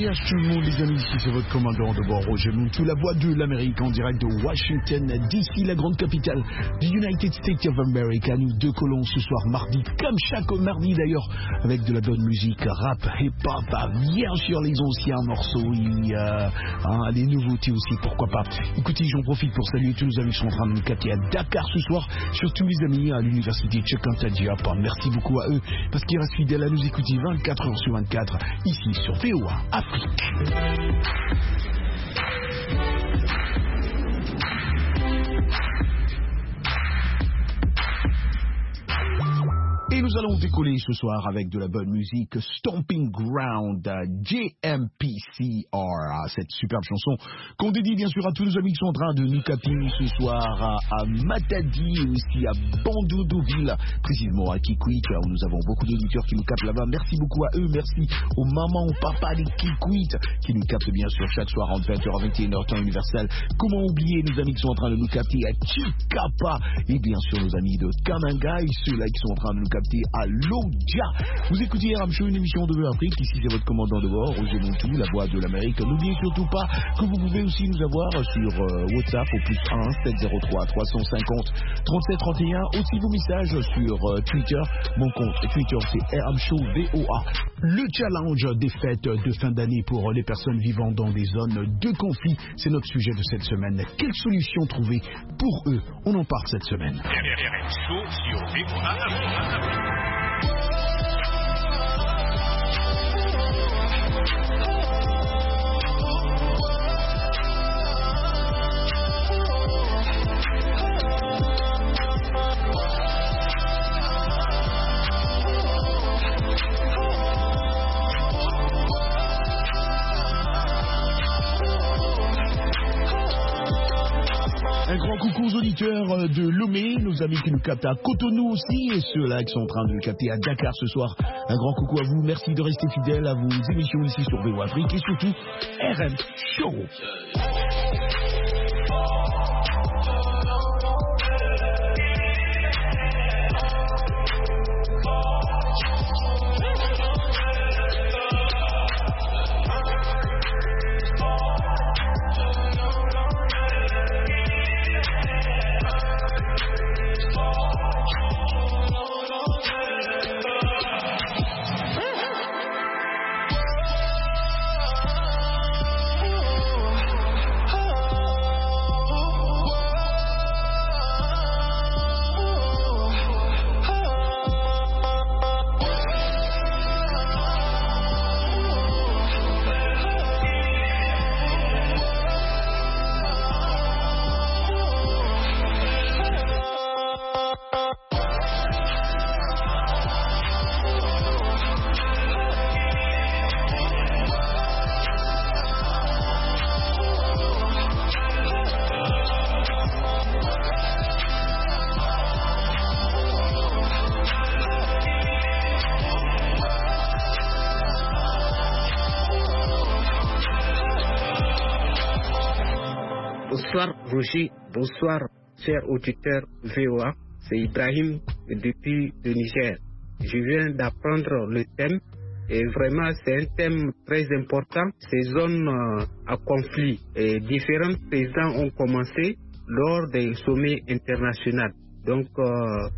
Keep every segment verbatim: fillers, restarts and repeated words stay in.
bien tout le monde, les amis, ici c'est votre commandant de bord, Roger Montou, la voix de l'Amérique en direct de Washington, D C, la grande capitale du United States of America. Nous deux colons ce soir mardi, comme chaque mardi d'ailleurs, avec de la bonne musique, rap, hip-hop, bien sûr les anciens morceaux, et, euh, hein, les nouveautés aussi, pourquoi pas. Écoutez, j'en profite pour saluer tous nos amis qui sont en train de nous capter à Dakar ce soir, surtout les amis à l'université Cheikh Anta Diop. Merci beaucoup à eux, parce qu'ils restent fidèles à nous écouter vingt-quatre heures sur vingt-quatre, ici sur V O A Afrique. Et nous allons décoller ce soir avec de la bonne musique, Stomping Ground, J M P C R, cette superbe chanson qu'on dédie bien sûr à tous nos amis qui sont en train de nous capter ce soir à, à Matadi et aussi à Bandoudoville, précisément à Kikwit, où nous avons beaucoup d'auditeurs qui nous captent là-bas. Merci beaucoup à eux, merci aux mamans, aux papas des Kikwit qui nous captent bien sûr chaque soir entre vingt heures et vingt et une heures temps universel. Comment oublier nos amis qui sont en train de nous capter à Chikapa et bien sûr nos amis de Kamanga et ceux-là qui sont en train de nous capter à Lodja. Vous écoutez R M Show, une émission de Afrique. Ici c'est votre commandant de bord, Roger Montou, la voix de l'Amérique. N'oubliez surtout pas que vous pouvez aussi nous avoir sur euh, WhatsApp au plus un sept zéro trois trois cent cinquante trente-sept trente et un. Aussi vos messages sur euh, Twitter. Mon compte Twitter c'est R M Show V O A. Le challenge des fêtes de fin d'année pour les personnes vivant dans des zones de conflit, c'est notre sujet de cette semaine. Quelle solution trouver pour eux? On en parle cette semaine. R M Show sur V O A. Un grand coucou aux auditeurs de Lomé, nos amis qui nous captent à Cotonou aussi, et ceux-là qui sont en train de nous capter à Dakar ce soir. Un grand coucou à vous, merci de rester fidèles à vos émissions ici sur V O A Afrique et surtout R M Show. Bonsoir Roger, bonsoir chers auditeurs V O A, c'est Ibrahim depuis le Niger. Je viens d'apprendre le thème et vraiment c'est un thème très important. Ces zones euh, à conflit et différents présidents ont commencé lors des sommets internationaux. Donc euh,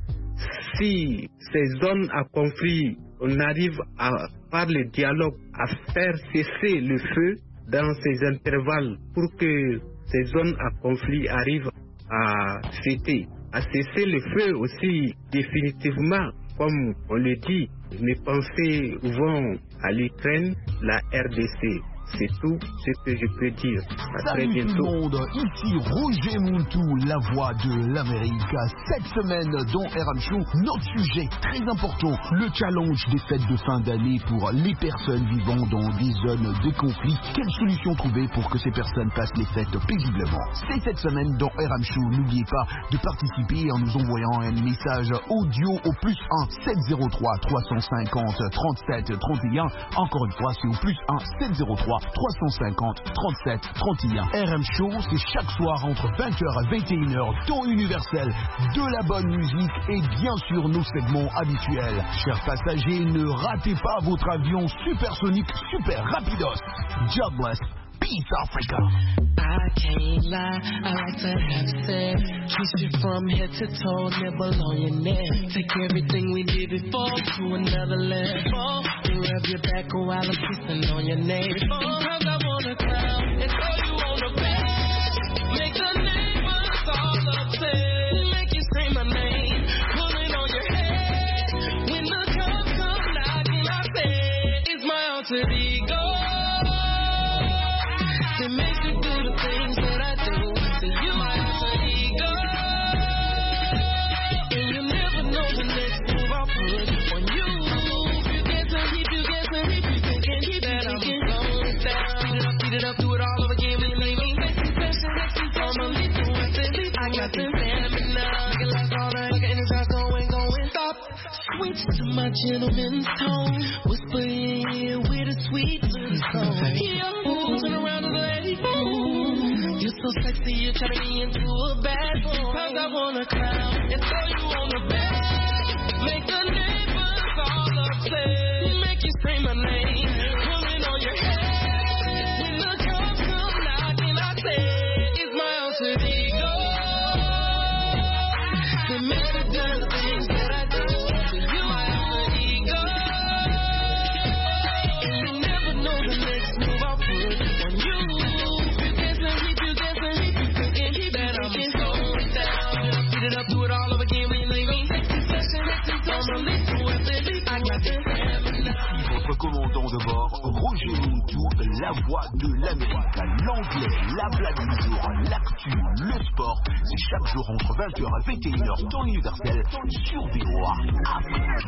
si ces zones à conflit, on arrive à, par le dialogue à faire cesser le feu dans ces intervalles pour que ces zones à conflit arrivent à cesser, à cesser le feu aussi définitivement, comme on le dit. Mes pensées vont à l'Ukraine, la R D C. C'est tout ce que je peux dire. À Salut très bientôt. tout le monde, ici Roger Montou, la voix de l'Amérique. Cette semaine dans R M Show, notre sujet très important, le challenge des fêtes de fin d'année pour les personnes vivant dans des zones de conflit. Quelle solution trouver pour que ces personnes passent les fêtes paisiblement? C'est cette semaine dans R M Show. N'oubliez pas de participer en nous envoyant un message audio au plus un sept zéro trois trois cent cinquante trente-sept trente et un. Encore une fois, c'est au plus un sept zéro trois trois trois cinq zéro trente-sept trente et un. R M Show, c'est chaque soir entre vingt heures et vingt et une heures, temps universel, de la bonne musique et bien sûr nos segments habituels. Chers passagers, ne ratez pas votre avion supersonique super rapidos. Jobless. Peace, Africa. I can't lie, I like to have sex. Kiss you from head to toe, nibble on your neck. Take everything we did before to another level. Rub your back while I'm kissing on your navel. Cause I wanna come and throw you on the bed. Make the neighbors all upset. Make you scream my name, pulling on your head. When the cops come knocking, I say, it's my alter ego. It makes you do the things that I do. So you my alter ego. And you never know the next move I'll put on you. You get to heat, you get to heat, you can get heat, that I'm slowing it down. Beat it up, beat it up, do it all over again when you leave me. Sexy, sexy, sexy, I'ma leave you with it. I got this stamina. Make it last all night. Look at this house going, going. Stop. Switch to my gentleman's tone. Whisper in your ear with a sweet song. Yeah, turn around to the lady. You're so sexy, you're turning me into a bad boy. Cause I wanna clown and throw you on the bed. Make the neighbors all upset. Make you scream my name, pulling on your head. When the cops come knocking, I say, it's my alter ego. They make me do the things that I do. So you my alter ego. And you never know the next move I'll put on you. Votre commandant de bord, Roger Mintou, la voix de l'Amérique, l'anglais, la blague du jour, l'actu, le sport, c'est chaque jour entre vingt heures et vingt et une heures, temps universel, sur V O A Afrique.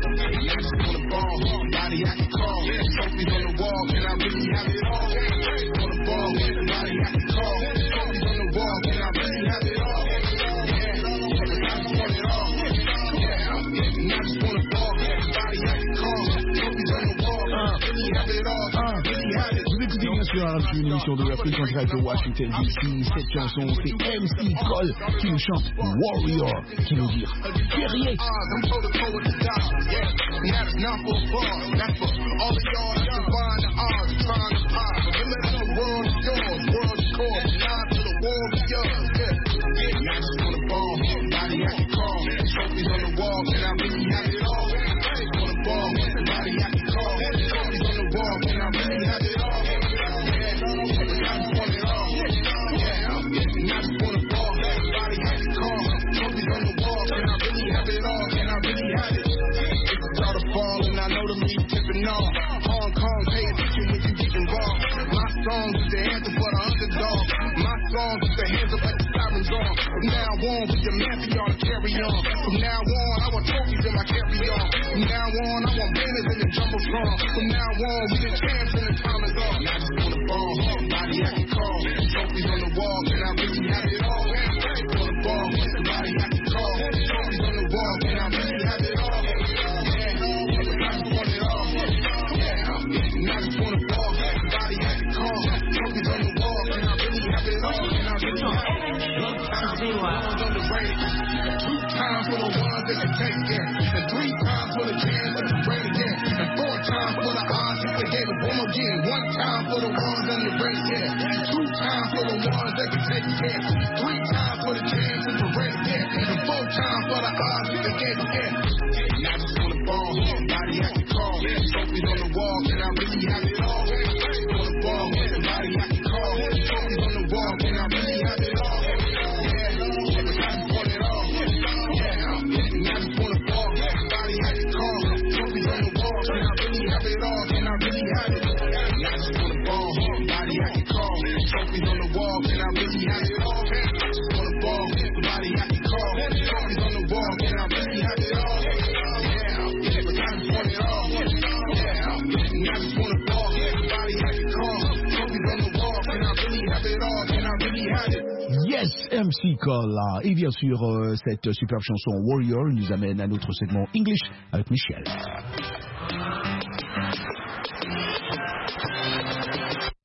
Vous écoutez bien sûr une émission de l'Afrique en direct de Washington D C. Cette chanson, c'est M C Cole qui nous chante Warrior, qui nous dit guerrier. Hong Kong, pay attention when you get involved. My song is the anthem for the underdog. My song is the hands up like the sirens on. From now on, we demand for y'all to carry on. From now on, I want trophies in my carry-on. From now on, I want banners in the jumbotron. From now on, we the champs and the time is on. I just wanna ball, somebody I can call. Trophies on the wall, can I really have it all? I wanna ball, somebody I can call. Trophies on the wall, can I really have it all? Two times for the ones that can take it, and three times for the chance that can break again, and four times for the odds that they gave it one more again. One time for the ones that can break it, two times for the ones that can take it, three times for the chance that can break again, and four times for the odds that they gave it again. And I just wanna ball, somebody I can call. Trophies on the wall, can I really have it all? I wanna ball, somebody I can call. Trophies on the wall, can I really have it all? Yes, M C Cole. Et bien sûr, euh, cette superbe chanson Warrior nous amène à notre segment English avec Michel.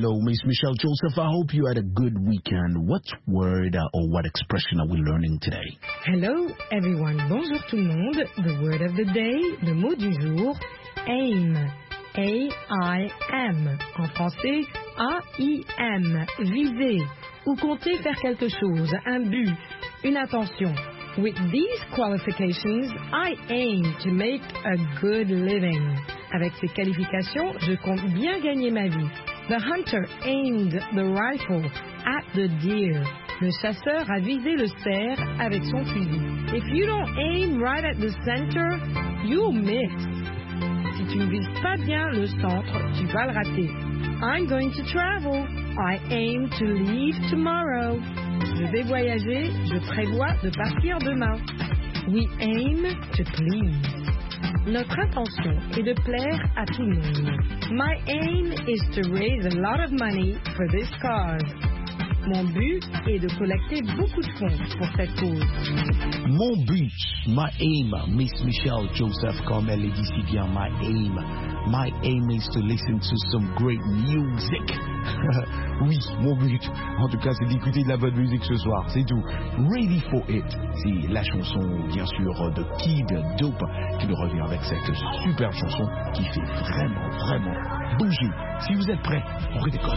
hello, Miss Michelle Joseph. I hope you had a good weekend. What word uh, or what expression are we learning today? Hello, everyone. Bonjour tout le monde. The word of the day, le mot du jour, aim. A I M. En français, A I M. Viser ou compter faire quelque chose, un but, une intention. With these qualifications, I aim to make a good living. Avec ces qualifications, je compte bien gagner ma vie. The hunter aimed the rifle at the deer. Le chasseur a visé le cerf avec son fusil. If you don't aim right at the center, you'll miss. Si tu ne vises pas bien le centre, tu vas le rater. I'm going to travel. I aim to leave tomorrow. Je vais voyager, je prévois de partir demain. We aim to please. Notre intention est de plaire à tout le monde. My aim is to raise a lot of money for this cause. Mon but est de collecter beaucoup de fonds pour cette cause. Mon but, my aim, Miss Michelle Joseph, comme elle le dit si bien, my aim. My aim is to listen to some great music. Oui, mon but, en tout cas, c'est d'écouter de la bonne musique ce soir, c'est tout. Ready for it, c'est la chanson, bien sûr, de Kid Dope, qui nous revient avec cette superbe chanson qui fait vraiment, vraiment bouger. Si vous êtes prêts, on redécolle.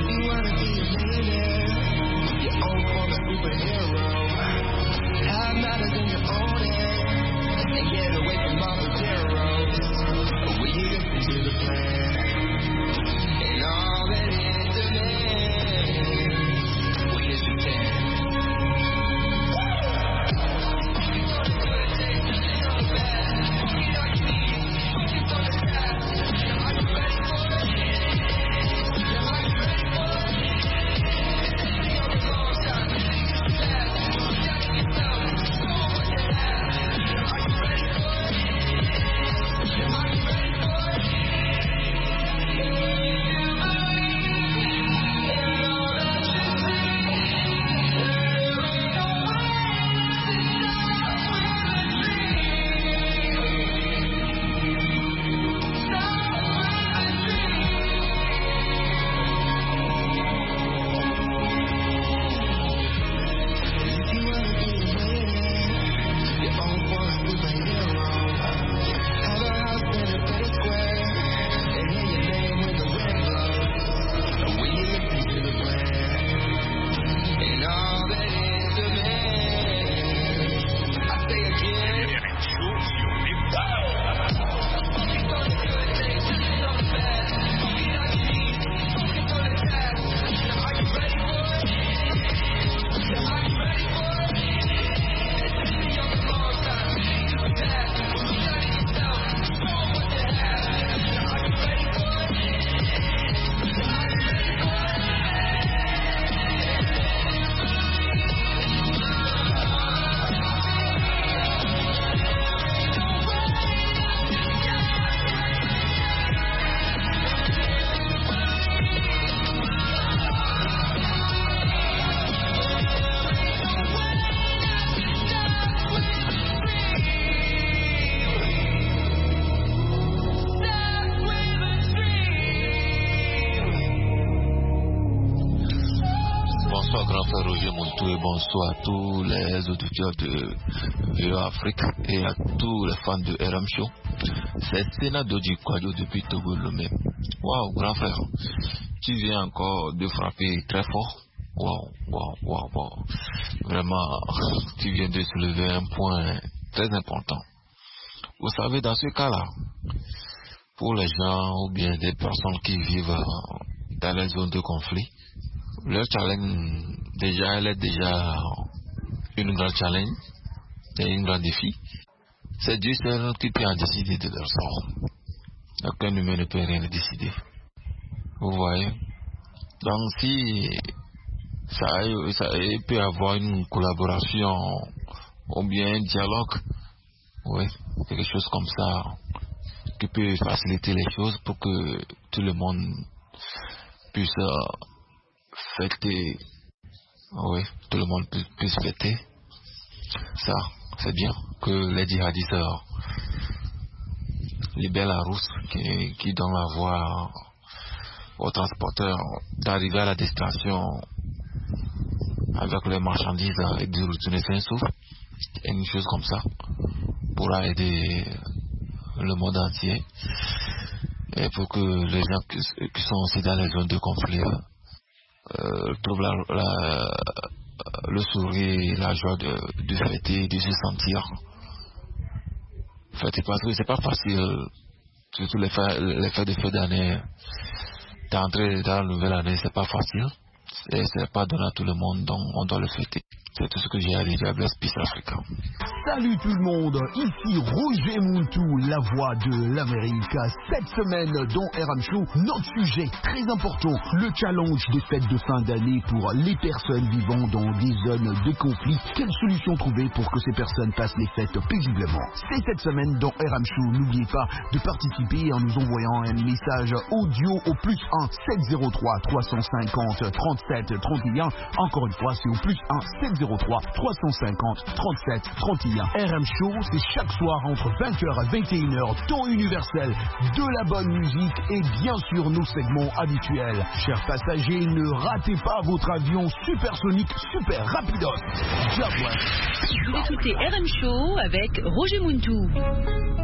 Bonsoir à tous les auditeurs de V O Afrique et à tous les fans de R M Show. C'est Sénat Dodi Kwadio depuis Togo Lomé. Waouh, grand frère, tu viens encore de frapper très fort. Waouh, waouh, waouh, waouh. Vraiment, tu viens de soulever un point très important. Vous savez, dans ce cas-là, pour les gens ou bien des personnes qui vivent dans les zones de conflit, leur challenge, déjà, elle est déjà une grande challenge et un grand défi. C'est Dieu seul qui peut en décider de leur sort. Aucun humain ne peut rien décider. Vous voyez? Donc, si ça, ça peut y avoir une collaboration ou bien un dialogue, oui, quelque chose comme ça qui peut faciliter les choses pour que tout le monde puisse fêter, oui, tout le monde puisse fêter. Ça, c'est bien que les djihadistes libèrent la rousse qui, qui donne la voix aux transporteurs d'arriver à la destination avec les marchandises et de retourner sain et sauf. Une chose comme ça pourra aider le monde entier et pour que les gens qui, qui sont aussi dans les zones de conflit euh, trouvent la, la, le sourire, la joie de, de fêter, de se sentir fêter, parce que c'est pas facile, surtout les fêtes, les fêtes de fin d'année, d'entrer dans la nouvelle année, c'est pas facile et c'est pas donné à tout le monde, donc on doit le fêter. C'est tout ce que j'ai à dire à Bless Peace Africa. Salut tout le monde, ici Roger Muntu, la voix de l'Amérique. Cette semaine dans R M Show, notre sujet très important, le challenge des fêtes de fin d'année pour les personnes vivant dans des zones de conflit. Quelle solution trouver pour que ces personnes passent les fêtes paisiblement? C'est cette semaine dans R M Show. N'oubliez pas de participer en nous envoyant un message audio au plus un sept zéro trois trois cent cinquante trente-sept trente et un. Encore une fois, c'est au plus un sept zéro trois trois cent cinquante trente-sept trente et un. R M Show, c'est chaque soir entre vingt heures et vingt et une heures, temps universel, de la bonne musique et bien sûr nos segments habituels. Chers passagers, ne ratez pas votre avion supersonique super rapidos. Jaguar. Vous écoutez R M Show avec Roger Muntu.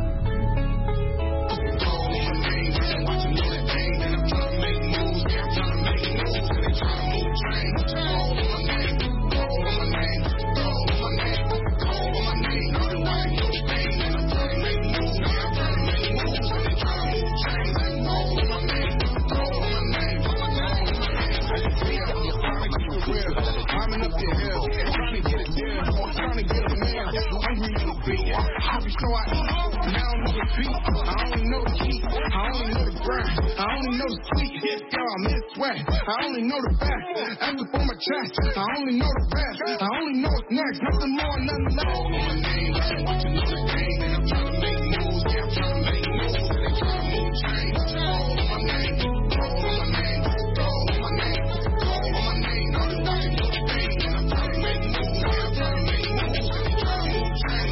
So I eat, and I don't know the beat, I only know the heat, I only know the grind, I only know the sweet, y'all miss sweat, I only know the best, ask up on my chest, I only know the best, I only know what's next, nothing more, nothing less. Call on my name, I ain't watching all the game, and I'm trying to make moves, yeah, I'm trying to make moves, and I'm trying to move chains. Call on my name, call on my name, call on my name, call on my name, I've been watching all the game, and I'm trying to make moves, yeah, I'm trying to make moves, and I'm trying to move chains.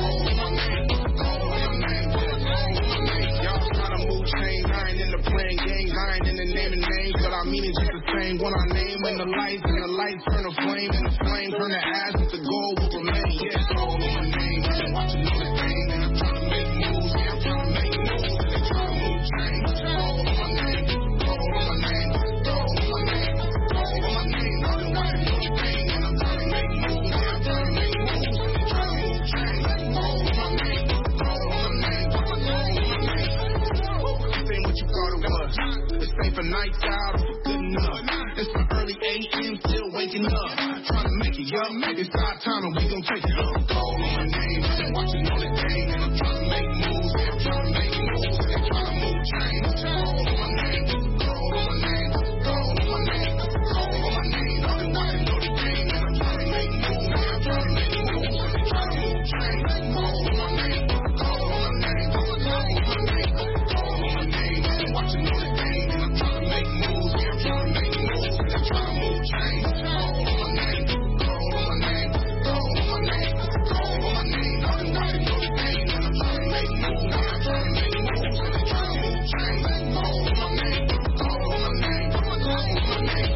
Playing games, I ain't in the naming names, but I mean it's just the same. When I name when the lights and the lights turn to flame, and the flame turn to ash, but the goal will remain. Yeah, call on my name, I've been watching all the game, and I'm trying to make moves. Yeah, I'm trying to make moves, and I'm trying to move change. Call on my name, call on my name, call on my name, call on my name. I've been watching all the game, and I'm trying to make moves. Yeah, I'm trying to make moves, and I'm trying to move change. Call on my name, call on my name, call on my name. This ain't what you thought it was. This ain't for nights out or for good enough. It's for early A M, still waking up. Trying to make it up. It's our time and we gon' take it up. Call on my name, I've been watching all the game, and I'm trying to make moves. Yeah, I'm trying to make moves, and I'm trying to move chains. Call on my name, call on my name, call on my name, call on my name. I've been watching all the game, and I'm trying to make moves. Yeah, I'm trying to make moves, and I'm trying to move chains. Call on my name, call on my name, call on my name, call on my name. I've been watching all the game, and I'm trying to make moves. Yeah, I'm trying to make moves, and I'm trying to move chains. Call on my name, call on my name, call on my name, call on my name. I've been watching all the game, and I'm trying to make moves. Yeah, I'm trying to make moves, and I'm trying to move chains. Call on my name, call on my name, call on my name.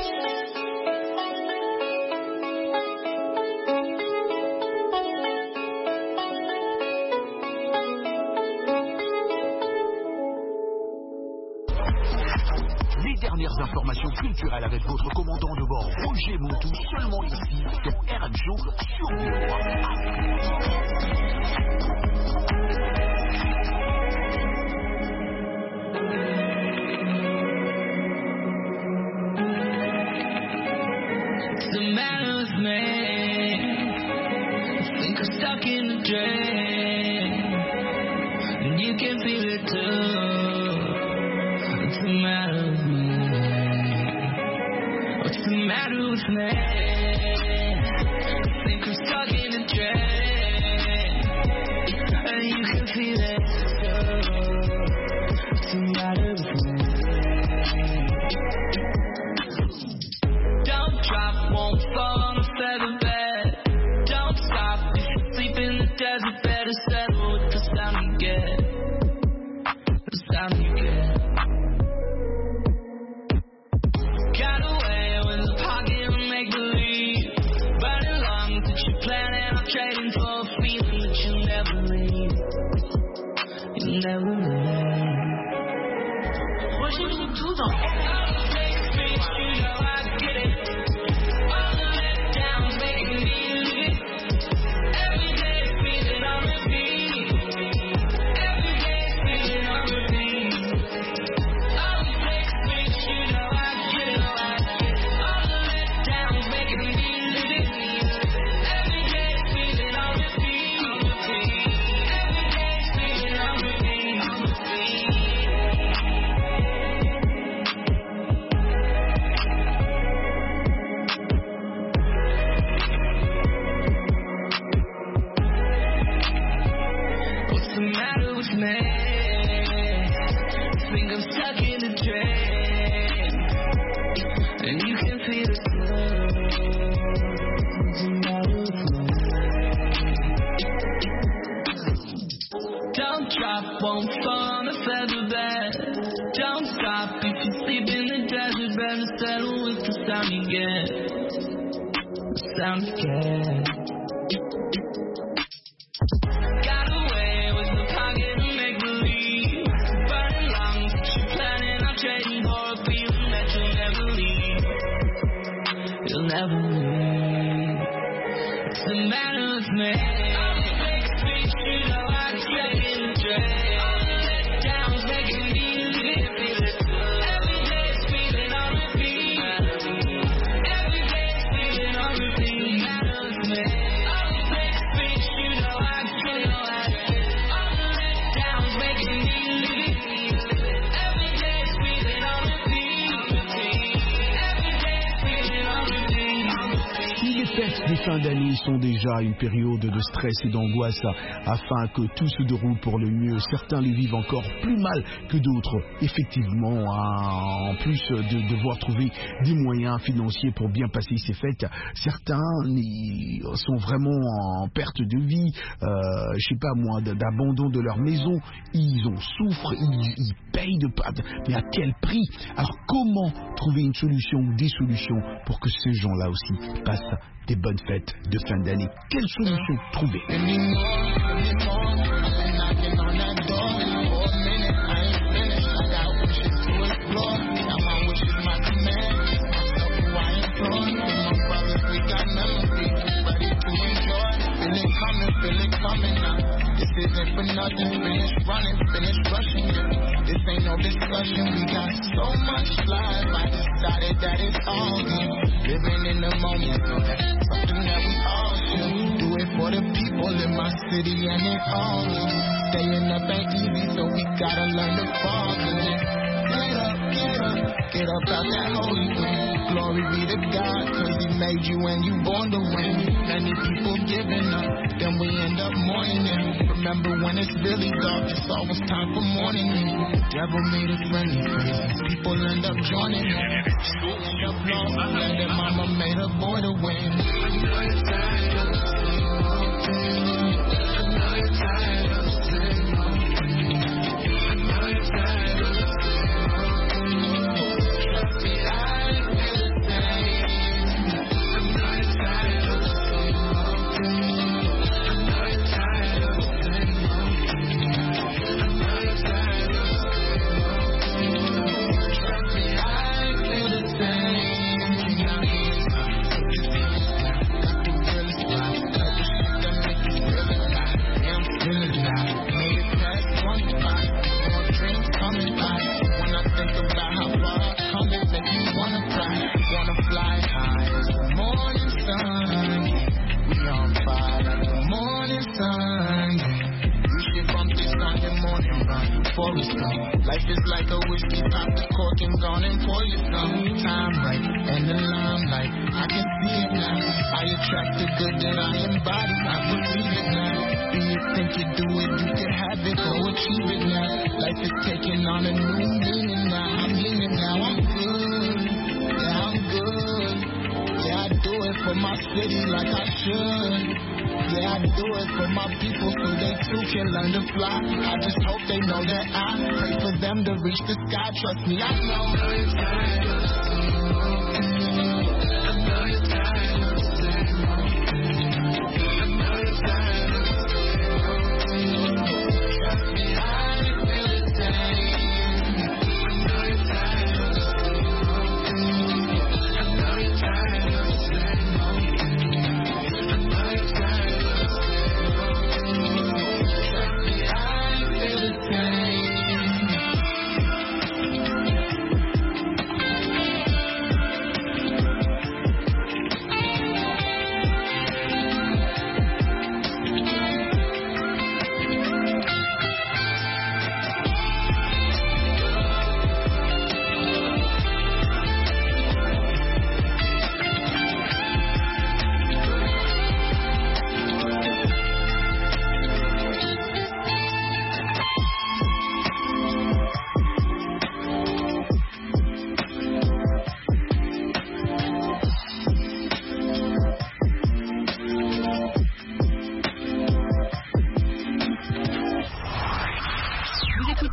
Les dernières informations culturelles avec votre commandant de bord Roger Muntu, seulement ici, dans R M Show sur V O What's the matter with me? I think I'm stuck in the drain, and you can feel it too. What's the matter with me? What's the matter with me? I think I'm stuck in the drain, and you can feel it too. What's the matter with me? Don't drop, won't fall on a feather bed. Don't stop if you sleep in the desert. Better settle with the sound you get. The sound you get. the matter with me? Think I'm stuck in a dream, and you can feel the sun. What's the matter with me? Don't drop, won't fall on a feather bed. Don't stop if you sleep in the desert. Better settle with the sound you get. The sound you get. Got away with the pocket and make believe. Burning lungs, she planning on trading for a feeling that you'll never leave. You'll never leave. What's the matter with me? I'm a big speech, you know I can take it and drink. All the letdowns making me live it. Every day's feeling on repeat. Every day's feeling on repeat. Matter with me. I'm a big speech, you know I can take it. All the letdowns making me live it. Every day's feeling on repeat. Every day's feeling on repeat. Si les fêtes de fin d'année sont déjà une période de stress et d'angoisse afin que tout se déroule pour le mieux, certains les vivent encore plus mal que d'autres. Effectivement, en plus de devoir trouver des moyens financiers pour bien passer ces fêtes, certains sont vraiment en perte de vie, euh, je sais pas moi, d'abandon de leur maison. Ils en souffrent, ils, ils payent de pas, mais à quel prix? Alors comment trouver une solution ou des solutions pour que ces gens-là aussi passent des bonnes fêtes de fin d'année? Quelle solution trouver? This isn't for nothing, finish running, finish rushing, yeah. This ain't no discussion, we got so much life, I decided that it's all good. Living in the moment, so that's something that we all should. Do it for the people in my city and it all is. Staying up ain't easy, so we gotta learn to fall good. Get up, get up, get up out that hole you in. Glory be to God, cause he made you and you born to win. Many people giving up, then we end up mourning it. Remember when it's really dark, it's always time for morning. The devil made a friendly face, people end up joining it. They end up lost, and their mama made a boy to win. I know you're tired of the same old thing. I know you're tired of the same old thing. I know you're tired of the same old thing. Trust me, I feel the same. I know you're tired of the same old thing. I know you're tired of the same old thing. I know you're tired of the same old thing. Trust me, I feel the same. Now here's my got the realest vibe, got the shit that make you feel alive. Yeah, I'm still alive. Made it past twenty-five. More dreams coming by. When I think about how far I've come, it makes me wanna cry. Wanna fly high as the morning sun. We on fire like the morning sun. You should bump this Sunday morning run before it's done. Life is like a whiskey, pop the cork and gone and pour you some. Time right and the limelight, I can see it now. I attract the good that I embody, I believe it now. Do you think you do it, you can have it, go achieve it now. Life is taking on a new meaning now. I'm leaning now, I'm good, yeah I'm good. Yeah I do it for my city like I should. Yeah, I do it for my people so they too can learn to fly. I just hope they know that I pray for them to reach the sky. Trust me, I know. I know you're tired of the same old thing. I know you're tired of the same old thing. I know you're tired of the same old thing. Trust me, I feel the same. I know you're tired of the same old thing. I know you're tired of the same old thing. I know you're tired.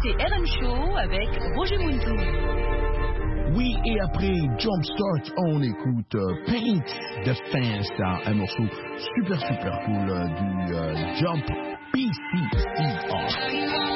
C'était R M Show avec Roger Muntou. Oui, et après Jumpstart, on écoute euh, Paint the Fence, un morceau super super cool euh, du euh, Jump P C C R.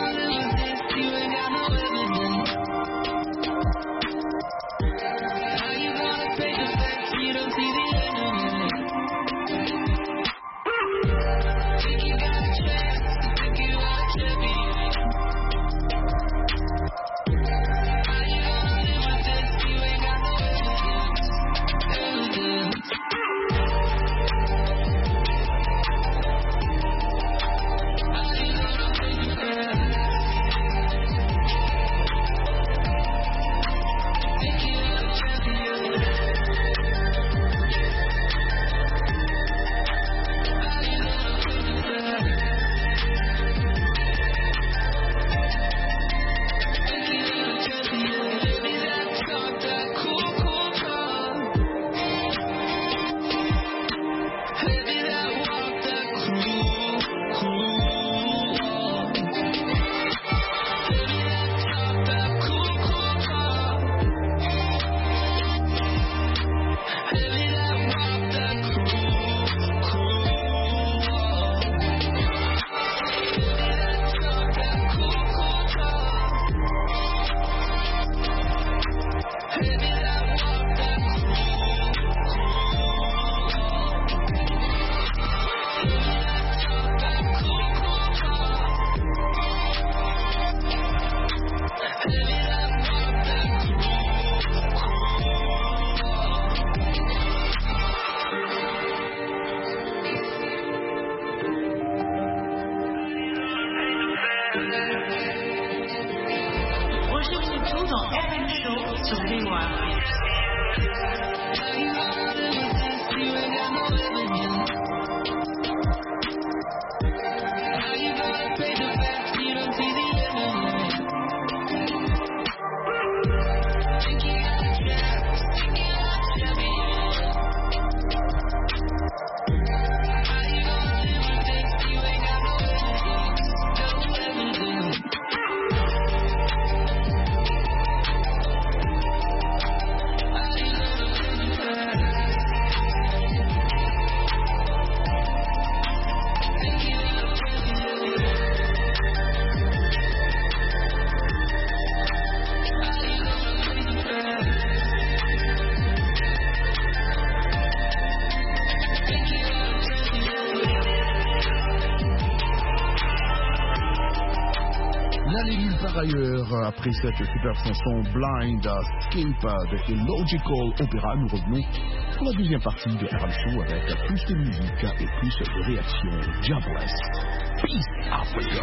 Après cette super chanson Blind Escape de Illogical Opera, nous revenons pour la deuxième partie de R M Show avec plus de musique et plus de réactions. Jobless. Peace Africa.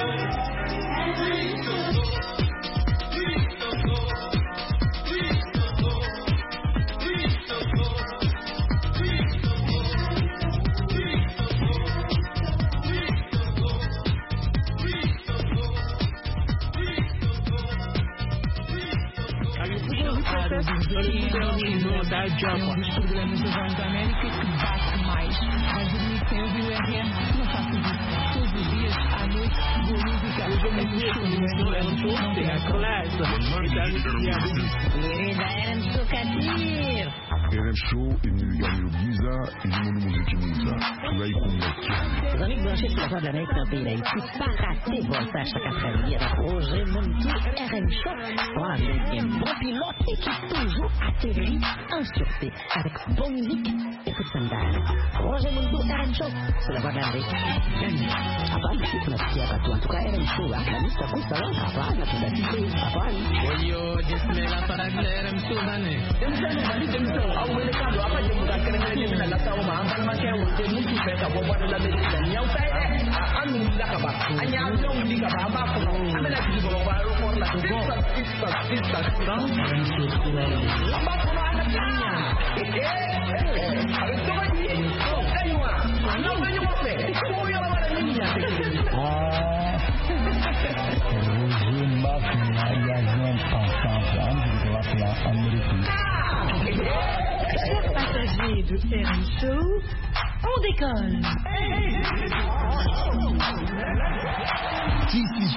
É um dos programas da Voz da América que bate mais. Mas admitem ouvir o R M, não faço isso. Todos os dias, à noite, boa música. Eu vou me dizer, o R M Show tem a classe. R M Show Kadir. R M Show ini gagné Giza et du monde musique Giza. Là, il compte. Os amigos branchés pela Voz da América não tem que pas rater volta esta cafraria da Roger Muntou R M Show. Voilà, c'est un bon pilote qui toujours atterrit en sûreté avec bonne musique et coup de sandales. Roger Muntou R M Show sur la Voix de l'Amérique. Habari si tunasikia watu watuka R M Show akanisa kusala habari tunasikia habari. Oyo jismela para R M Show bane. Demsani bali demso au wele kando apa je muka kerengene mina lasa o ma ambal ma kewo te mutu peta bo bo la medina nyau kai anu ndaka ba anya ndo ndika ba ba ko amela ki bo ba ro ko la sista sista sista strong and so strong amba ko ana pinya eh eh ale to ba ni so kaiwa no ba ni mo pe ko yo ba la niña ah Roger Marc Magasin ensemble on doit la Amérique. Chers passagers de R M Show, on décolle. This is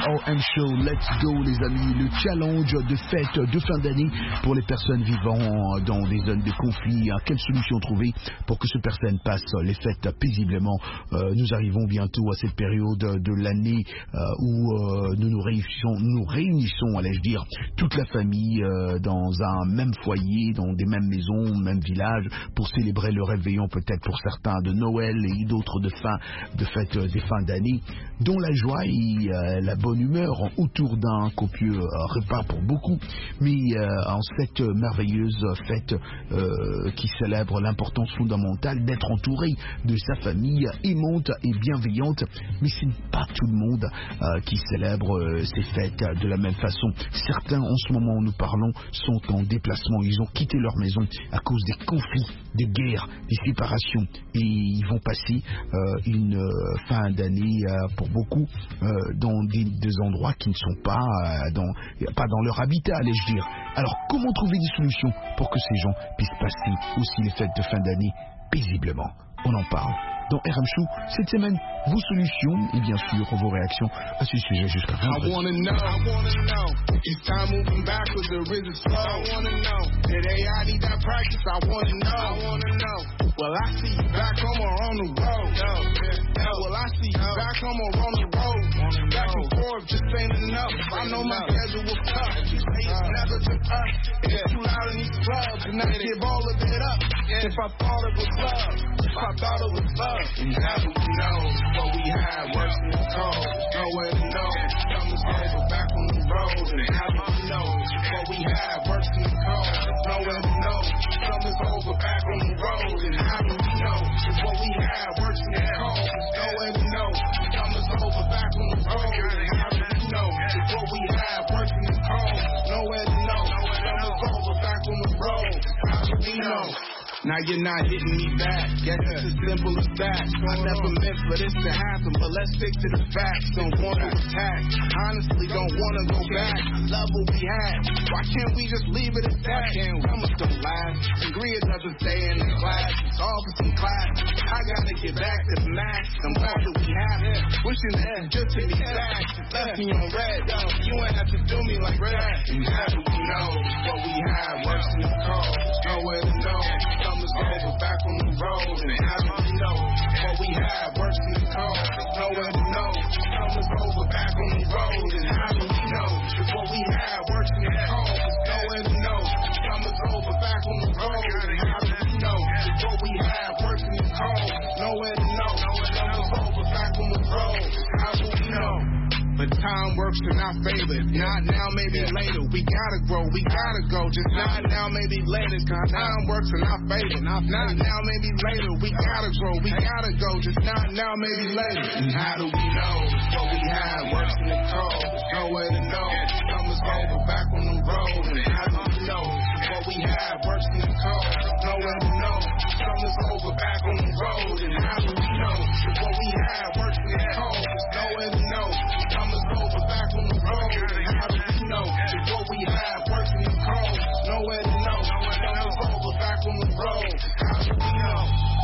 R M Show. Let's go les amis, le challenge de fête de fin d'année pour les personnes vivant dans des zones de conflit. Quelle solution trouver pour que ces personnes passent les fêtes paisiblement? euh, Nous arrivons bientôt à cette période de l'année euh, où euh, nous nous réunissons, nous réunissons, allais-je dire, toute la famille euh, dans un même foyer, dans des mêmes maisons, même village, pour célébrer le réveillon, peut-être pour certains de Noël et d'autres de fin de fête des fins d'année, dont la joie et euh, la bonne humeur autour d'un copieux euh, repas pour beaucoup, mais euh, en cette merveilleuse fête euh, qui célèbre l'importance fondamentale d'être entouré de sa famille aimante et bienveillante. Mais ce n'est pas tout le monde euh, qui célèbre euh, ces fêtes de la même façon. Certains, en ce moment où nous parlons, sont en déplacement. Ils ont quitté leur maison à cause des conflits, des guerres, des séparations, et ils vont passer euh, une euh, fin d'année euh, pour beaucoup euh, dans des, des endroits qui ne sont pas euh, dans, pas dans leur habitat, allais-je dire. Alors comment trouver des solutions pour que ces gens puissent passer aussi les fêtes de fin d'année paisiblement? On en parle dans R M Show cette semaine. Vos solutions et bien sûr vos réactions à ce sujet jusqu'à vendredi. I wanna know, I wanna know, is time moving backwards or is it slow? I wanna know, did A I need that practice? I wanna know, I wanna know. Well, I see you back home or on the road. No, no. Well, I see you back home or on the road. Back and forth just ain't enough. I know my schedule was tough. You say it's never to us. It's too loud in these clubs, and I give all of it up. If I thought it was love, if I thought it was love, and how do we know what we had worse than the cold? Nowhere to know. Summer's over, back on the road, and how do we know what we had worse than the cold? Nowhere to know. Summer's over, back on the road, and how do we know what we had worse than the cold? Nowhere to know. Summer's over, back on the road, and how do we know what we had worse than the cold? Nowhere to know. Summer's over, back on the road, how do we know? Now you're not hitting me back. Guess it's as simple as that. I never meant for this to happen, but let's stick to the facts. Don't want to attack. Honestly, don't want to go back. Love what we had. Why can't we just leave it at that? Summers don't last. Degree doesn't stay in the class. It's all for some class. I gotta get back to the max. I'm all that we have. Wishing that just to be sad. Left me on red. You ain't have to do me like that. And how do we know what we had worse than the cold? Nowhere to know. Summer's over, back on the road, and how do we know what we had worse than the cold? Nowhere to know. Summer's over, back on the road, and how do we know what we had worse than the cold? Nowhere to know. Summer's over, back on the road, and how do we know what we had worse than the cold? Nowhere to know. Summer's over, back on the road, how do we know? But time works in our favor. Not now, maybe later. We gotta grow, we gotta go. Just not now, maybe later. Cause time works in our favor. Not now, maybe later. We gotta grow, we gotta go. Just not now, maybe later. And how do we know what we had worse than the cold? Nowhere to know. Summer's over, back on the road. And how do we know what we had worse than the cold? Nowhere to know. Summer's over, back on the road. And how do we know what we had worse than the cold? Nowhere to know. Summer's over, back on the road. And how do we know what we had worse than the cold? Nowhere to know. Summer's over, back on the road. How do we know?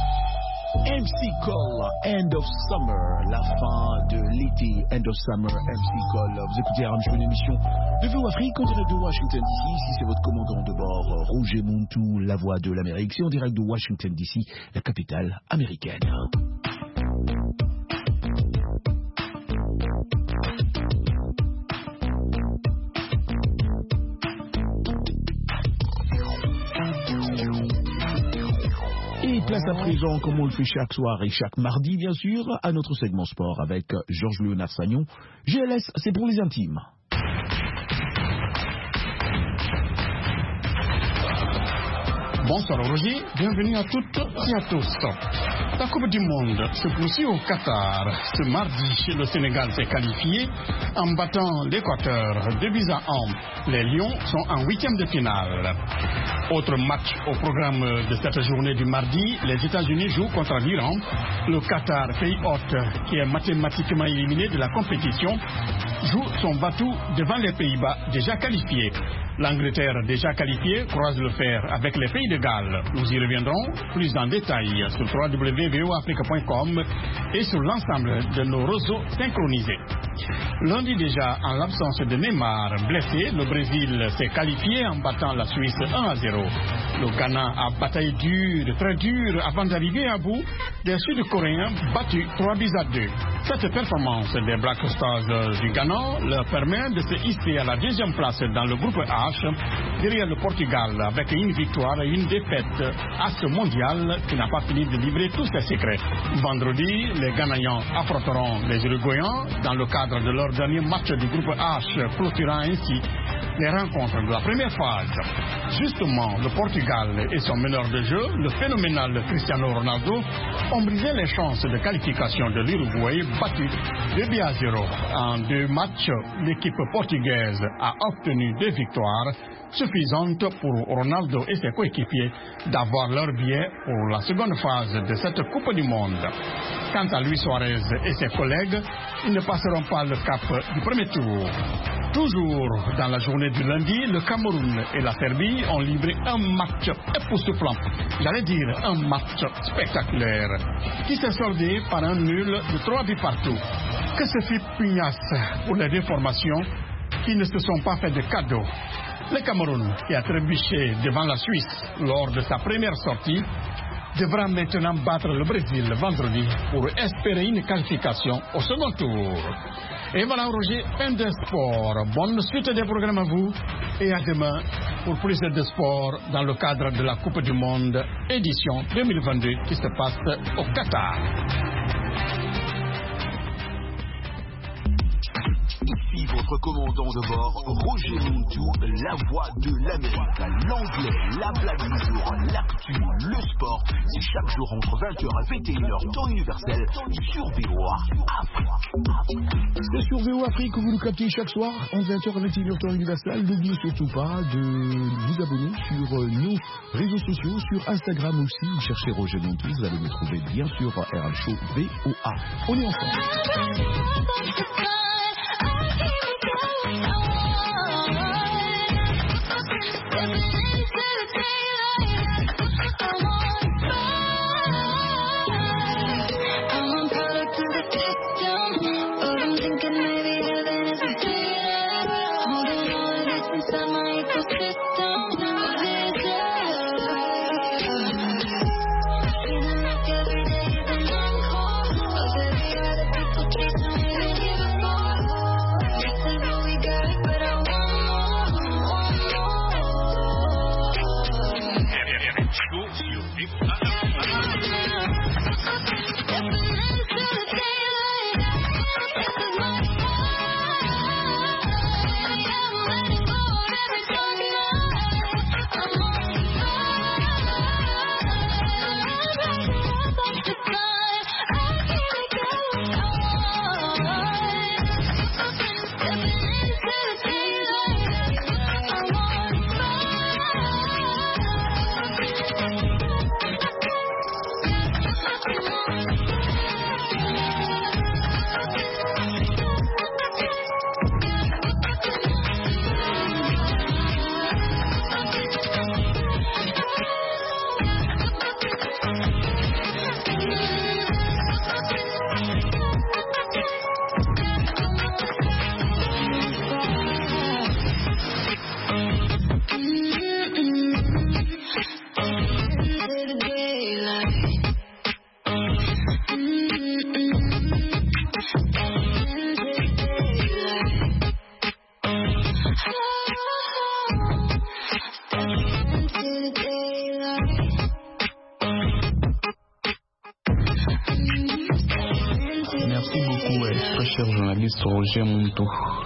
M C Cole, End of Summer, la fin de l'été, End of Summer, M C Cole. Vous écoutez R M Show, une émission de V O Afrique en direct de Washington D C. Ici, c'est votre commandant de bord, Roger Montou, la voix de l'Amérique. C'est en direct de Washington D C, la capitale américaine. Et place à présent, comme on le fait chaque soir et chaque mardi, bien sûr, à notre segment sport avec Georges Léonard Sagnon. G L S, c'est pour les intimes. Bonsoir Roger, bienvenue à toutes et à tous. La Coupe du Monde se poursuit au Qatar. Ce mardi, le Sénégal s'est qualifié en battant l'Équateur deux buts à un. Les Lions sont en huitième de finale. Autre match au programme de cette journée du mardi, les États-Unis jouent contre l'Iran. Le Qatar, pays hôte, qui est mathématiquement éliminé de la compétition, joue son batou devant les Pays-Bas déjà qualifiés. L'Angleterre, déjà qualifiée, croise le fer avec les Pays de Galles. Nous y reviendrons plus en détail sur w w w point v o afrique point com et sur l'ensemble de nos réseaux synchronisés. Lundi déjà, en l'absence de Neymar blessé, le Brésil s'est qualifié en battant la Suisse un à zéro. Le Ghana a bataillé dur, très dur, avant d'arriver à bout des Sud-Coréens battus trois buts à deux. Cette performance des Black Stars du Ghana leur permet de se hisser à la deuxième place dans le groupe H, derrière le Portugal, avec une victoire et une défaite à ce mondial qui n'a pas fini de livrer tous ses secrets. Vendredi, les Ghanéens affronteront les Uruguayens dans le cadre de leur dernier match du groupe H, clôturant ainsi les rencontres de la première phase. Justement, le Portugal et son meneur de jeu, le phénoménal Cristiano Ronaldo, ont brisé les chances de qualification de l'Uruguay, battu deux buts à zéro. En deux matchs, l'équipe portugaise a obtenu deux victoires suffisantes pour Ronaldo et ses coéquipiers d'avoir leur billet pour la seconde phase de cette Coupe du Monde. Quant à Luis Suarez et ses collègues, ils ne passeront pas le cap du premier tour. Toujours dans la journée du lundi, le Cameroun et la Serbie ont livré un match époustouflant, j'allais dire un match spectaculaire, qui s'est soldé par un nul de trois buts partout. Que ce fut pugnace pour les deux formations qui ne se sont pas fait de cadeaux. Le Cameroun, qui a trébuché devant la Suisse lors de sa première sortie, devra maintenant battre le Brésil vendredi pour espérer une qualification au second tour. Et voilà, Roger, fin de sport. Bonne suite des programmes à vous et à demain pour plus de sport dans le cadre de la Coupe du Monde édition deux mille vingt-deux qui se passe au Qatar. Ici votre commandant de bord, Roger Montou, la voix de l'Amérique, l'anglais, la blague du jour, l'actu, le sport. C'est chaque jour entre vingt heures et vingt et une heures, temps universel, sur V O A Afrique. C'est sur V O A Afrique que vous nous captez chaque soir, entre vingt heures et vingt et une heures, temps universel. N'oubliez surtout pas de vous abonner sur nos réseaux sociaux, sur Instagram aussi. Vous cherchez Roger Montou, vous allez me trouver bien sûr R M Show V O A. On est ensemble. Roger Montou,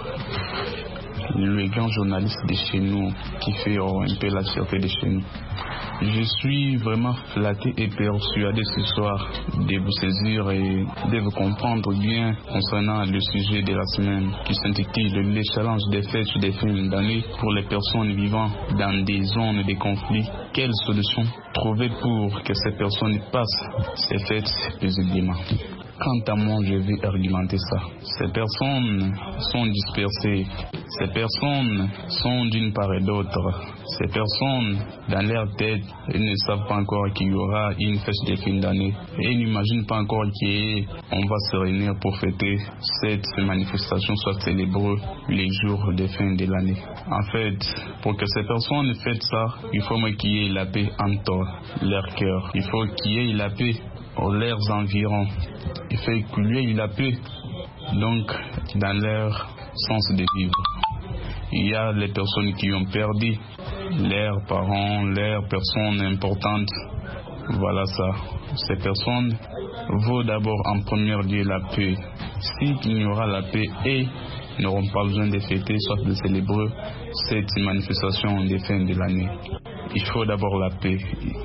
le grand journaliste de chez nous qui fait oh, un peu la fierté de chez nous. Je suis vraiment flatté et persuadé ce soir de vous saisir et de vous comprendre bien concernant le sujet de la semaine qui s'intitule les challenges des fêtes sur des films d'année pour les personnes vivant dans des zones de conflit. Quelles solutions trouver pour que ces personnes passent ces fêtes paisiblement? Quant à moi, je vais argumenter ça. Ces personnes sont dispersées. Ces personnes sont d'une part et d'autre. Ces personnes, dans leur tête, elles ne savent pas encore qu'il y aura une fête de fin d'année. Et ils n'imaginent pas encore qu'on va se réunir pour fêter cette manifestation, soit célébrer les jours de fin de l'année. En fait, pour que ces personnes fêtent ça, il faut qu'il y ait la paix entre leurs cœurs. Il faut qu'il y ait la paix dans leurs environs. Il faut qu'il y ait la paix donc dans leur sens de vivre. Il y a les personnes qui ont perdu leurs parents, leurs personnes importantes. Voilà ça. Ces personnes vaut d'abord en premier lieu la paix. S'il y aura la paix, et n'auront pas besoin de fêter, soit de célébrer cette manifestation de fin de l'année. Il faut d'abord la paix.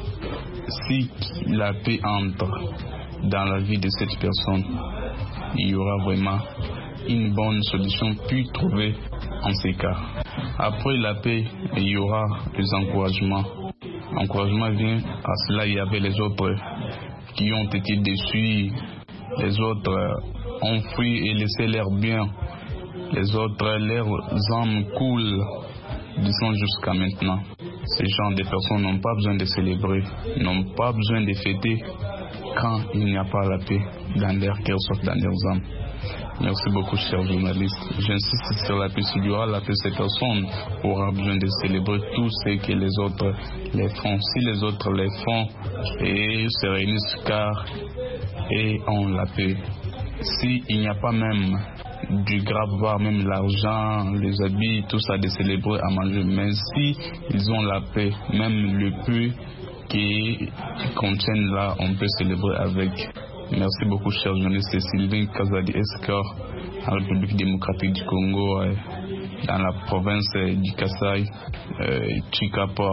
Si la paix entre dans la vie de cette personne, il y aura vraiment une bonne solution puis trouver en ces cas. Après la paix, il y aura les encouragements. L'encouragement vient à cela. Il y avait les autres qui ont été déçus, les autres ont fui et laissé leur bien, les autres, leurs âmes coulent du sang jusqu'à maintenant. Ces gens de personnes n'ont pas besoin de célébrer, n'ont pas besoin de fêter quand il n'y a pas la paix dans leur cœur, soit dans leurs âmes. Merci beaucoup, chers journalistes. J'insiste sur la paix. S'il y aura la paix, ces personnes auront besoin de célébrer tout ce que les autres les font. Si les autres les font et se réunissent car et ont la paix. S'il n'y a pas même du grave, voire même l'argent, les habits, tout ça de célébrer à manger, mais si ils ont la paix, même le peu qui contiennent là, on peut célébrer avec. Merci beaucoup, chers journalistes. C'est Sylvain Kazadi Escar, en République démocratique du Congo, euh, dans la province euh, du Kasaï, euh, Chikapa,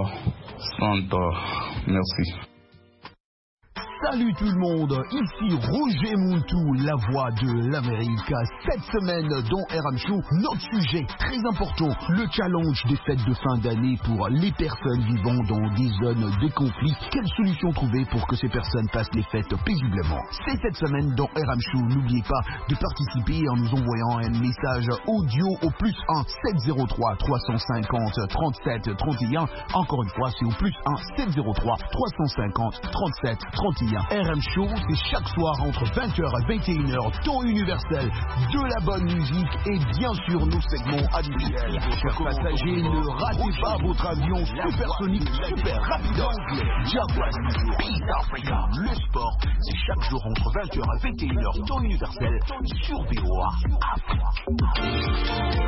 Centre. Merci. Salut tout le monde, ici Roger Muntu, la voix de l'Amérique. Cette semaine dans R M Show, notre sujet très important, le challenge des fêtes de fin d'année pour les personnes vivant dans des zones de conflit. Quelle solution trouver pour que ces personnes passent les fêtes paisiblement? C'est cette semaine dans R M Show. N'oubliez pas de participer en nous envoyant un message audio au plus un sept zéro trois trois cent cinquante trente-sept trente et un. Encore une fois, c'est au plus un sept zéro trois trois cent cinquante trente-sept trente et un. R M Show, c'est chaque soir entre vingt heures et vingt et une heures, temps universel, de la bonne musique et bien sûr nos segments habituels. Chers passagers, ne ratez pas votre avion supersonique, super rapide. Jaguar, Peace Africa, le sport, c'est chaque jour entre vingt heures et vingt et une heures, temps universel, sur V O A Afrique.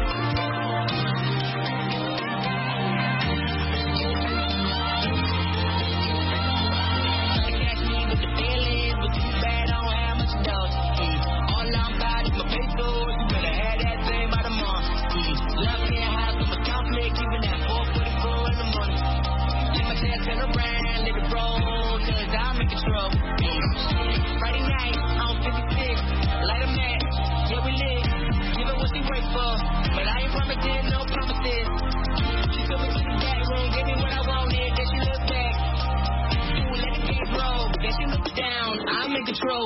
Friday night, I'm fifty-six, light a match, yeah we lit, give her what she wait for, but I ain't promising no promises. She took me to the back room, gave me what I wanted, then she looked back, ooh, let the game roll, then she looked down, I'm in control.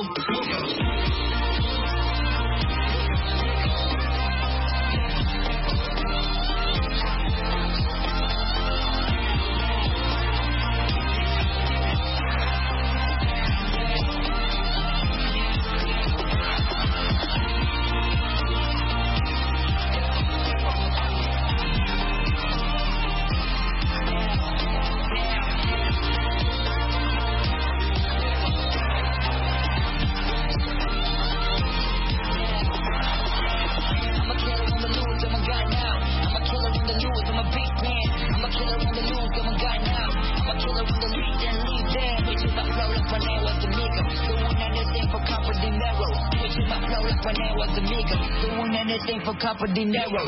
For dinero.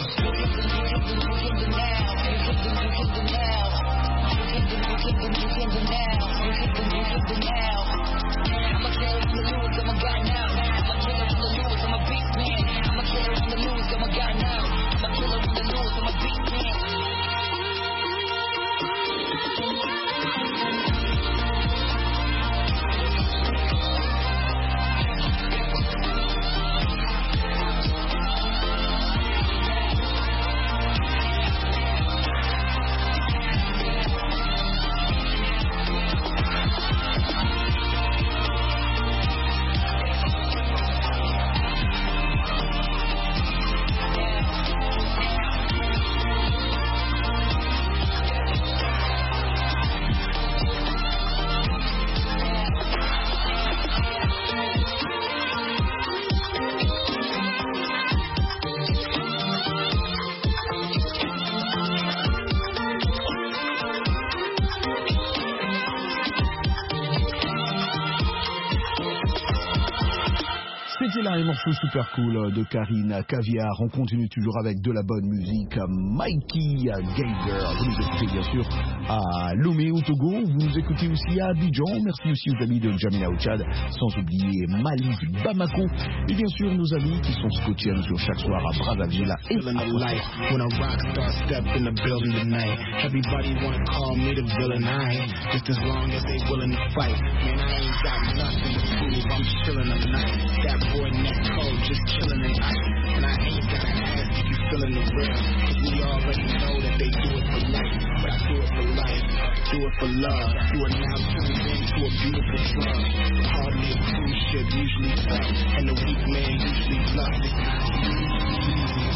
Voilà un morceau super cool de Karine Caviar. On continue toujours avec de la bonne musique. Mikey Geiger, vous nous écoutez bien sûr à Lomé au Togo, vous nous écoutez aussi à Abidjan. Merci aussi aux amis de N'Djamena au Tchad, sans oublier Mali, Bamako et bien sûr nos amis qui sont scotchés sur chaque soir à Brazzaville et à When a rock star step in the building tonight, everybody wanna call me the villain. I ain't just as long as they willing to fight. Man, I ain't got nothing to prove. I'm chilling at night. That boy neck cold, just chilling in ice. And I ain't gotta ask if you feeling the real. Cause we already know that they do it for life. But I do it for life, do it for love. You are now tuned into a beautiful drug. Hardly a cruise ship, usually tough. And the weak man usually bluff. It's not easy.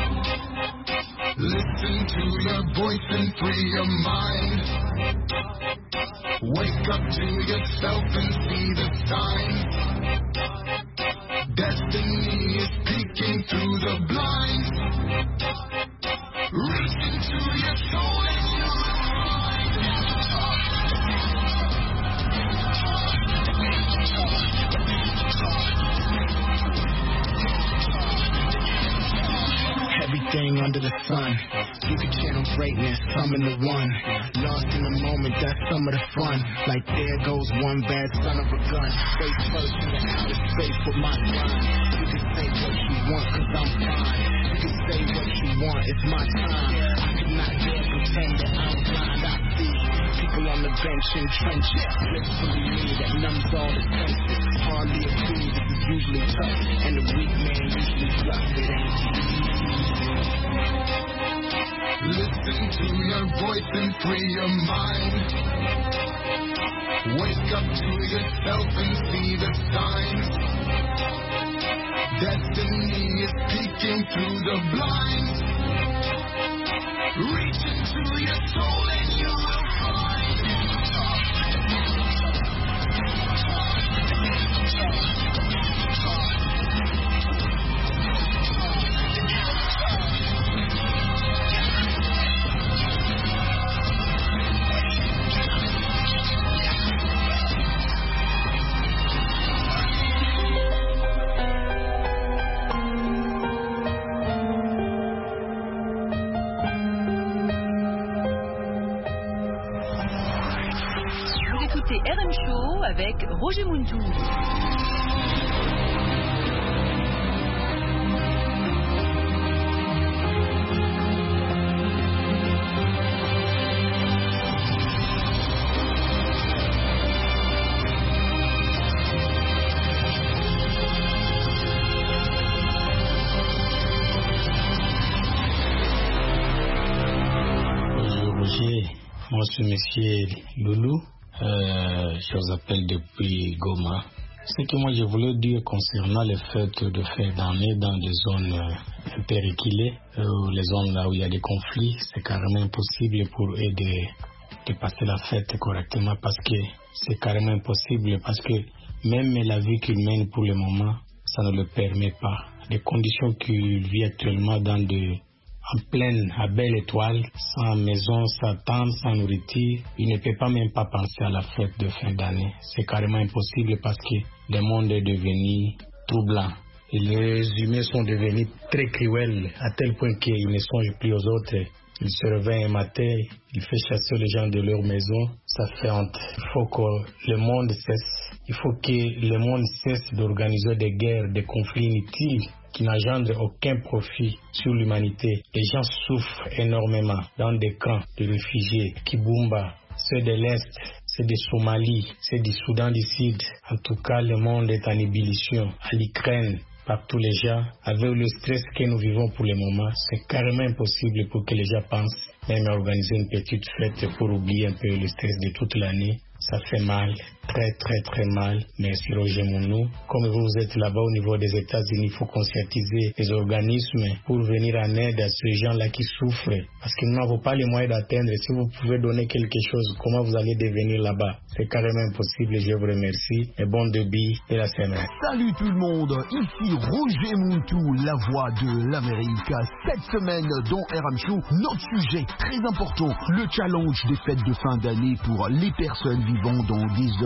Listen to your voice and free your mind. Wake up to yourself and see the signs. Destiny is peeking through the blinds. Reach into your soul and you will Everything under the sun, you can channel greatness, summon the one. Lost in the moment, that's some of the fun. Like there goes one bad son of a gun. Face first in the outer space with my grind. You can say what you want, cause I'm fine. You can say what you want, it's my time. I could not dare pretend that I'm blind. I see people on the bench in trenches. Literally me that numbs all the senses. Hardly a clue, this is usually tough. And the weak man usually bluff. It ain't easy. Listen to your voice and free your mind. Wake up to yourself and see the signs. Destiny is peeking through the blinds. Reach into your soul and you will find. R M Show avec Roger Muntou. Bonjour Roger, moi c'est Monsieur Loulou. Euh, je vous appelle depuis Goma. Ce que moi je voulais dire concernant le fait de faire d'année dans des zones euh, un peu reculées, euh, les zones là où il y a des conflits, c'est carrément impossible pour eux de, de passer la fête correctement parce que c'est carrément impossible parce que même la vie qu'ils mènent pour le moment, ça ne le permet pas. Les conditions qu'ils vivent actuellement dans de en pleine, à belle étoile, sans maison, sans tente, sans nourriture, il ne peut pas même pas penser à la fête de fin d'année. C'est carrément impossible parce que le monde est devenu troublant. Et les humains sont devenus très cruels à tel point qu'ils ne songent plus aux autres. Ils se réveillent un matin, ils font chasser les gens de leur maison. Ça fait honte. Il faut que le monde cesse. Il faut que le monde cesse d'organiser des guerres, des conflits inutiles qui n'engendrent aucun profit sur l'humanité. Les gens souffrent énormément dans des camps de réfugiés. Kibumba, ceux de l'Est, ceux de Somalie, ceux du Soudan du Sud. En tout cas, le monde est en ébullition. À l'Ukraine, partout les gens, avec le stress que nous vivons pour le moment, c'est carrément impossible pour que les gens pensent même organiser une petite fête pour oublier un peu le stress de toute l'année. Ça fait mal, très très très mal. Merci Roger Mounou. Comme vous êtes là-bas au niveau des États-Unis, il faut conscientiser les organismes pour venir en aide à ces gens-là qui souffrent. Parce que nous n'avons pas les moyens d'atteindre. Si vous pouvez donner quelque chose, comment vous allez devenir là-bas? C'est carrément impossible. Je vous remercie. Et bon début de la semaine. Salut tout le monde. Ici Roger Muntou, la voix de l'Amérique. Cette semaine dans R M Show, notre sujet très important, le challenge des fêtes de fin d'année pour les personnes vivant dans des zones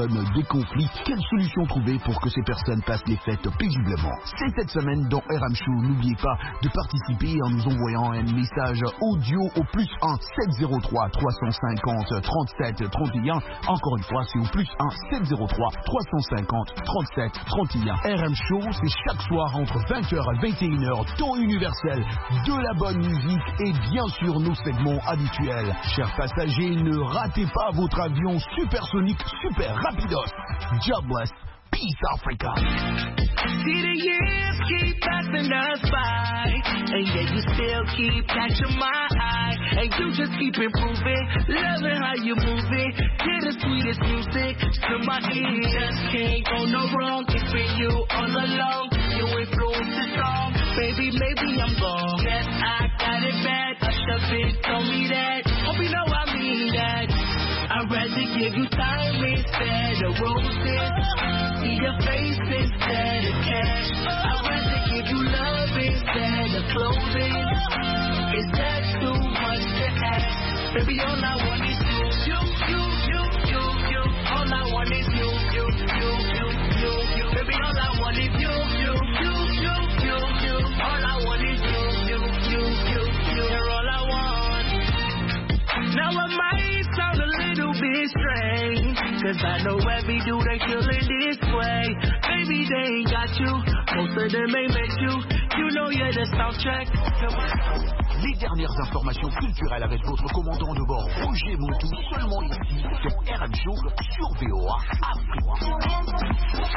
zone de conflit. Quelle solution trouver pour que ces personnes passent les fêtes paisiblement? C'est cette semaine dans R M Show. N'oubliez pas de participer en nous envoyant un message audio au plus un sept zéro trois trois cent cinquante trente-sept trente et un. Encore une fois, c'est au plus un sept zéro trois trois cent cinquante trente-sept trente et un. R M Show, c'est chaque soir entre vingt heures et vingt et une heures, temps universel, de la bonne musique et bien sûr nos segments habituels. Chers passagers, ne ratez pas votre avion supersonique super rapidos. Jobless. Peace, Africa. See the years keep passing us by, and yet you still keep catching my eye, and you just keep improving, loving how you move it, to the sweetest music to my ears. Just can't go no wrong, keeping you all along, you influence the song, baby, maybe I'm gone. Yes, I got it bad, Usher Big told me that, hope you know I mean that. I'd rather give you time instead of roses, see your face instead of cash. I'd rather give you love instead of clothing. Is that too much to ask? Baby, all I want is you, you, you, you, you, you. All I want is you, you, you, you, you, you. Baby, all I want is you, you, you, you, you, you. All I want is you, you, you, you, you. You're all I want. Now I might sound a little bit strange, cause I know every dude they feeling this way. Baby, they ain't got you, most of them ain't met you. You know you're the soundtrack to my... Les dernières informations culturelles avec votre commandant de bord Roger Montou, seulement ici sur R M Show sur V O A Afrique.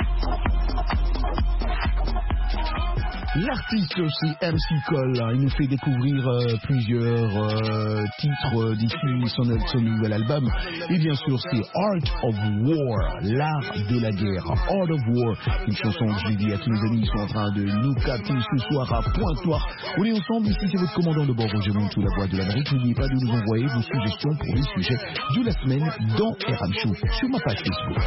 L'artiste aussi M C Cole, il nous fait découvrir euh, plusieurs euh, titres euh, d'ici son, son nouvel album. Et bien sûr, c'est Art of War, l'art de la guerre. Art of War, une chanson que je dis à tous mes amis, ils sont en train de nous capter ce soir à Pointe-Noire. On est ensemble, ici c'est votre commandant de bord, Roger Montou, la voix de l'Amérique. N'oubliez pas de nous envoyer vos suggestions pour les sujets de la semaine dans R M Show sur ma page Facebook.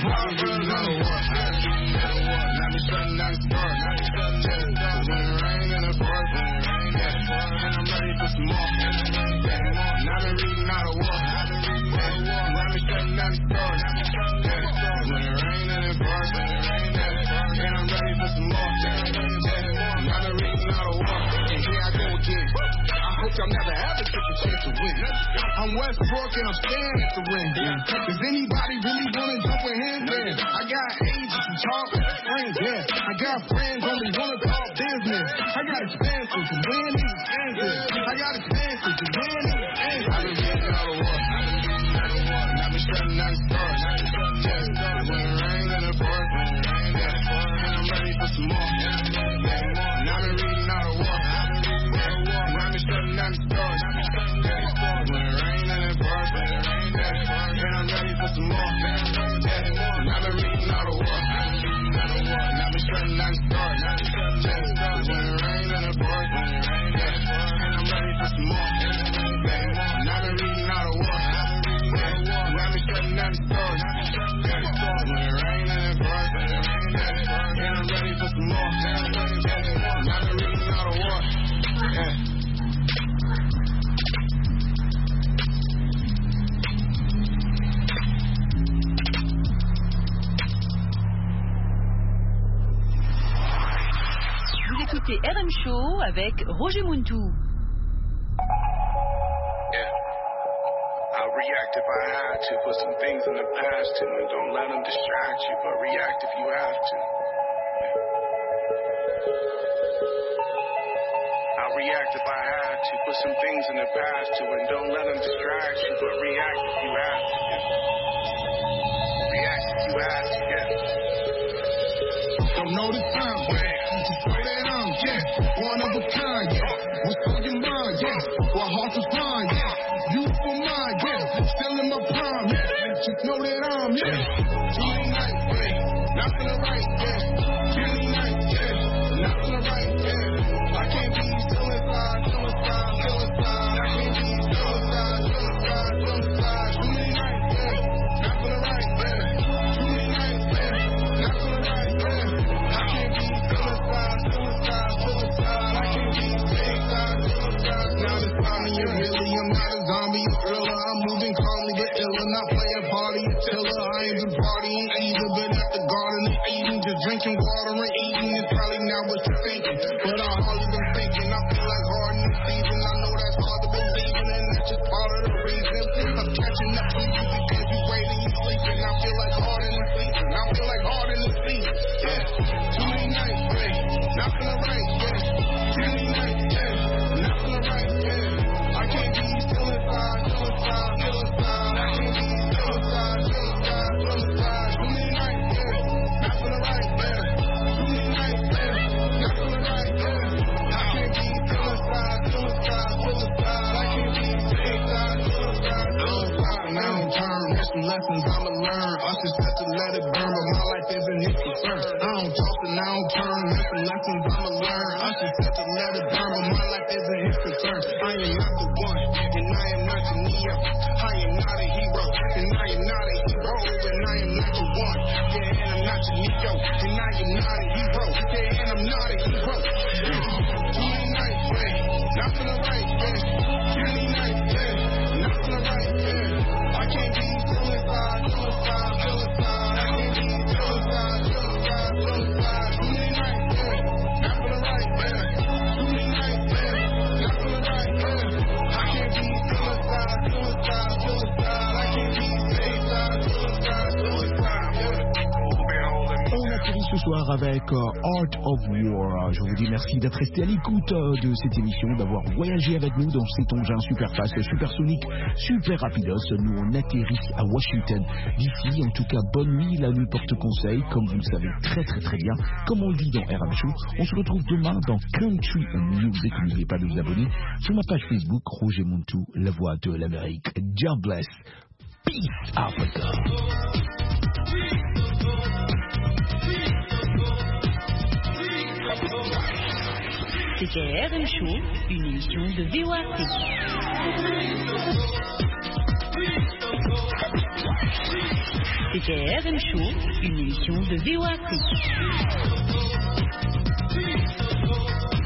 I'll never ever get a chance to win. I'm Westbrook and I'm staring at the rim. Does anybody really want to jump with him? Man, I got agents who talk like friends. Yeah, I got friends only want to talk business. I got expenses and win these expenses. I got expenses and win these expenses. I've been getting out of work. I've been shutting down stars. When it rains in the park, when it rains in the park, and I'm ready for some more. And I've been reading out of work. I've been shutting down the stars. When it rains in the park, when it rains in the park, and I'm ready for some more. And I've been reading out of work. I've been shutting down the stars. When it rains in the park, when it rains in the park, and I'm ready for some more. And I've been reading out of work. I've been shutting down the stars. When it rains in the park, when it rains in the park, and I'm ready for some more. And I've been reading out of work. Yeah. Vous écoutez R M Show avec Roger Montou. Yeah. I'll react if I had to, put some things in the past too, and don't let them distract you, but react if you have to. I'll react if I had to, put some things in the past too, and don't let them distract you, but react if you have to. React if you have to, yeah. Don't know the time, man. Just pray that I'm, yeah, one of a kind, yeah. What's on your mind, yeah? What hearts is mine, yeah. Youthful mind, yeah. Still in my prime, yeah. Just know that I'm, yeah. Too many nights, yeah. Not for the right, yeah. Too many nights, yeah. Not for the right, yeah. I can't be suicide, suicide, suicide. I can't be suicide, suicide, suicide. Too many nights, yeah. Not for the right, yeah. Too many nights, yeah. Not for the right, yeah. I can't be suicide, suicide, suicide. I can't be suicide, suicide. Now this time of year, really, I'm not a zombie, a thriller. I'm moving calmly, but iller. Not playing party, tiller. I ain't been partying drinking water and eating is probably not what you're thinking. But I hardly been thinking. I feel like hard in the season. I know that's hard to believe in, and that's just part of the reason. I'm catching up to you because you waiting, you sleeping. I feel like hard in the season. I feel like hard in the season. Yeah. Too many nights, yeah. Not feeling right, yeah. Too many nights, yeah. Not feeling right, yeah. I can't be still inside, still inside, still inside. I can't be still inside, still inside, still inside. Too many nights, yeah. Not feeling right, yeah. Too many nights, yeah. Not feeling right, yeah. I can't be still inside, still inside, still inside. I can't be still inside, still inside, still inside. And I don't turn. There's some lessons I'ma learn. I just have to let it burn, but my life isn't his concern. I don't toss and I don't turn. There's some lessons I'ma learn. I just have to let it burn, but my life isn't his concern. I am not the one, and I am not the Neo. I am not a hero, and I am not a hero, and I am not the one. Yeah, and I'm not the Neo, and I am not a hero. Yeah, and I'm not a hero. Too many nights, yeah, not feeling right, yeah. Too many nights, yeah, not feeling right, yeah. I can't be still inside, still inside, still inside. I can't be still inside, still inside, still inside. Too many nights, yeah, not feeling right, yeah. Too many nights, yeah, not feeling right, yeah. I can't be still inside, still inside, still inside. I can't be still inside, still inside, still inside, yeah. On atterrit ce soir avec euh, Art of War. Je vous dis merci d'être resté à l'écoute euh, de cette émission, d'avoir voyagé avec nous dans cet engin super fast, super sonique, super rapidos. Nous on atterrit à Washington d'ici. En tout cas, bonne nuit, la nuit porte conseil, comme vous le savez très très très bien, comme on le dit dans R M Show. On se retrouve demain dans Country Music. N'oubliez pas de vous abonner sur ma page Facebook, Roger Montou, la voix de l'Amérique. God bless. Peace, Africa. C'était R M Show, une émission de V O Afrique. C'était R M Show, une émission de V O Afrique.